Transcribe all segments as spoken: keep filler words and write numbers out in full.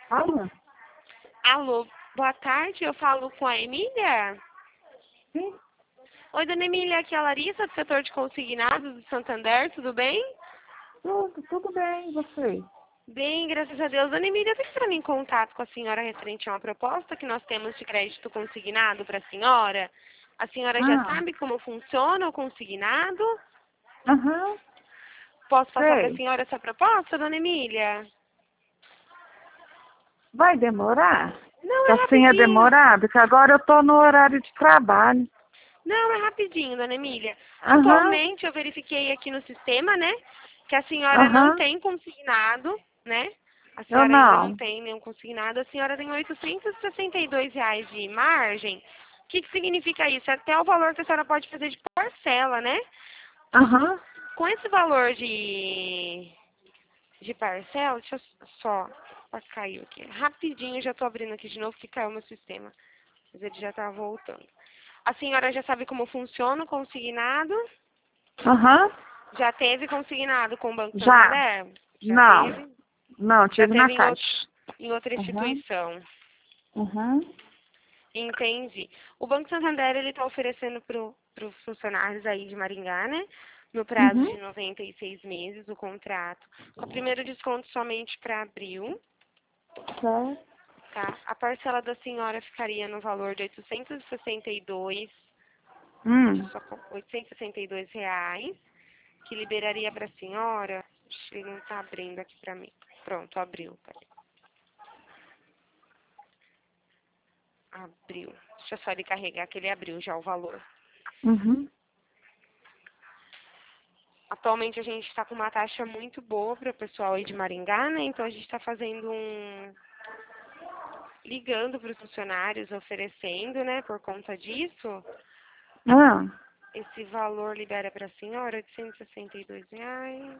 Alô? Alô, boa tarde, eu falo com a Emília? Sim? Oi, dona Emília, aqui é a Larissa, do setor de consignados do Santander, tudo bem? Tudo, tudo bem, e você? Bem, graças a Deus. Dona Emília, eu estou entrando em contato com a senhora referente a uma proposta que nós temos de crédito consignado para a senhora. A senhora já Ah, sabe como funciona o consignado? aham, Posso passar para a sei. senhora essa proposta, dona Emília? Vai demorar? Não, Que é assim é rapidinho. demorado, que agora eu tô no horário de trabalho. Não, é rapidinho, dona Emília. Aham, Atualmente eu verifiquei aqui no sistema, né, que a senhora não aham, tem consignado, né? A eu senhora ainda não não. tem nenhum consignado. A senhora tem oitocentos e sessenta e dois reais de margem. O que, que significa isso? Até o valor que a senhora pode fazer de parcela, né? Aham, Com esse valor de, de parcela, deixa eu só... Opa, caiu aqui. Rapidinho, já estou abrindo aqui de novo, que caiu meu sistema. Mas ele já está voltando. A senhora já sabe como funciona o consignado? aham, Já teve consignado com o Banco já. Santander? Já Não, teve? não, Já tive na teve em, out caixa. em outra Aham, instituição? aham, Entendi. O Banco Santander ele está oferecendo para os funcionários aí de Maringá, né? No prazo de uhum, noventa e seis meses o contrato, com o primeiro desconto somente para abril, certo. tá? A parcela da senhora ficaria no valor de oitocentos e sessenta e dois, deixa eu Hum, só co- oitocentos e sessenta e dois reais, que liberaria para a senhora. Ixi, ele não está abrindo aqui para mim. Pronto, abriu. Peraí. Abriu. Deixa só ele carregar que ele abriu já o valor. uhum, Atualmente a gente está com uma taxa muito boa para o pessoal aí de Maringá, né? Então a gente está fazendo um... ligando para os funcionários, oferecendo, né? Por conta disso, ah, esse valor libera para a senhora oitocentos e sessenta e dois reais.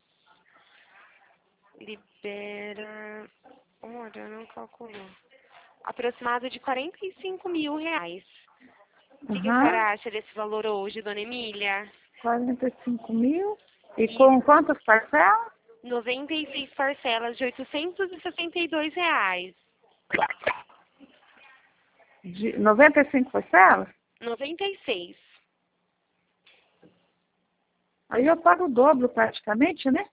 Libera... Olha, não calculou. Aproximado de quarenta e cinco mil reais. O que, que a aham, senhora acha desse valor hoje, dona Emília? quarenta e cinco mil. E com Isso. quantas parcelas? noventa e seis parcelas de oitocentos e sessenta e dois reais. De noventa e cinco parcelas? noventa e seis. Aí eu pago o dobro praticamente, né?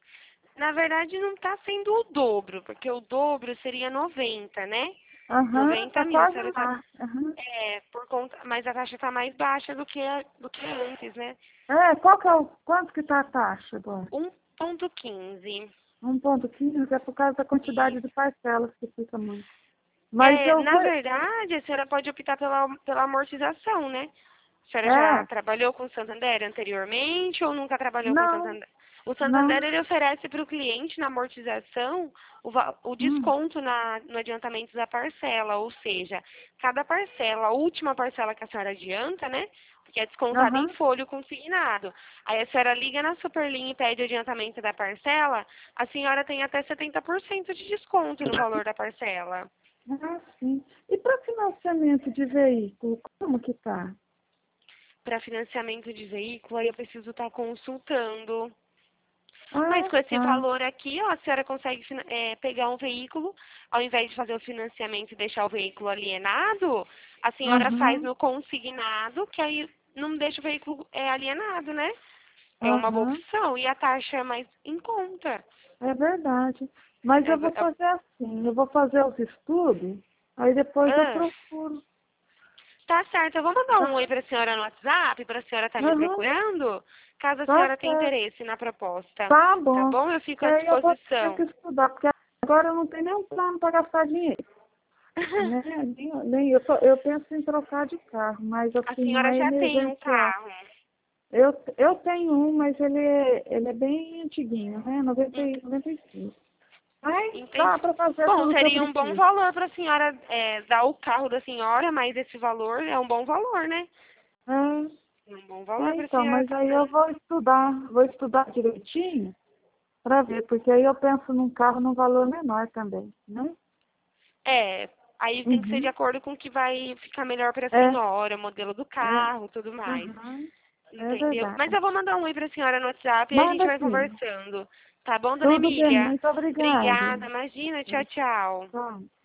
Na verdade, não está sendo o dobro, porque o dobro seria noventa, né? Aham, noventa tá mil. A quase senhora tá, lá. Aham. é, por conta, mas a taxa está mais baixa do que, a- do que antes, né? É, qual que é o, quanto que tá a taxa agora? um ponto quinze. um ponto quinze é por causa da quantidade de Isso. parcelas que fica muito. Mas É, eu na vou. verdade, a senhora pode optar pela, pela amortização, né? A senhora já É, trabalhou com o Santander anteriormente ou nunca trabalhou com o não, Santander? O não. Santander ele oferece para o cliente na amortização o, va- o Hum, desconto na, no adiantamento da parcela, ou seja, cada parcela, a última parcela que a senhora adianta, né? Que é descontada em aham. folha consignado. Aí a senhora liga na Superlinha e pede o adiantamento da parcela, a senhora tem até setenta por cento de desconto no valor da parcela. Ah, sim. E para financiamento de veículo, como que tá? Para financiamento de veículo, aí eu preciso estar consultando. Mas Ah, com esse tá. valor aqui, ó, a senhora consegue fina- é, pegar um veículo, ao invés de fazer o financiamento e deixar o veículo alienado, a senhora faz Aham, no consignado, que aí não deixa o veículo é, alienado, né? É uma boa aham. opção. E a taxa é mais em conta. É verdade. Mas É, eu vou v- fazer assim, eu vou fazer os estudos, aí depois eu ah, procuro, tá certo, eu vou mandar um oi tá? para a senhora no WhatsApp, para a senhora estar me Aham, procurando, caso a tá senhora tenha certo. interesse na proposta. Tá Tá bom. bom? Eu fico Que à aí eu vou ter que disposição. estudar, porque agora eu não tenho nenhum plano para gastar dinheiro. Né? Nem, nem, eu, só, eu penso em trocar de carro, mas A assim, não senhora é já tem um emergencial. carro. Eu, eu tenho um, mas ele é, ele é bem antiguinho, né? noventa, Ent- e noventa e cinco. Mas dá Entendi. para fazer Bom, tudo que eu seria um bom preciso. valor para a senhora é, dar o carro da senhora, mas esse valor é um bom valor, né? Ah, É um bom valor é, para a então, senhora mas estar aí eu dando. vou estudar, vou estudar direitinho para ver, porque aí eu penso num carro num valor menor também, né? É, aí tem que ser de Uhum. acordo com o que vai ficar melhor para a É, senhora, modelo do é, carro, tudo mais. uhum, é Entendeu? Mas verdade. eu vou mandar um oi para a senhora no WhatsApp e a gente Manda vai sim. conversando. Tá bom, dona Tudo bem, Emília? muito obrigada. Obrigada, imagina, tchau, tchau. Tchau.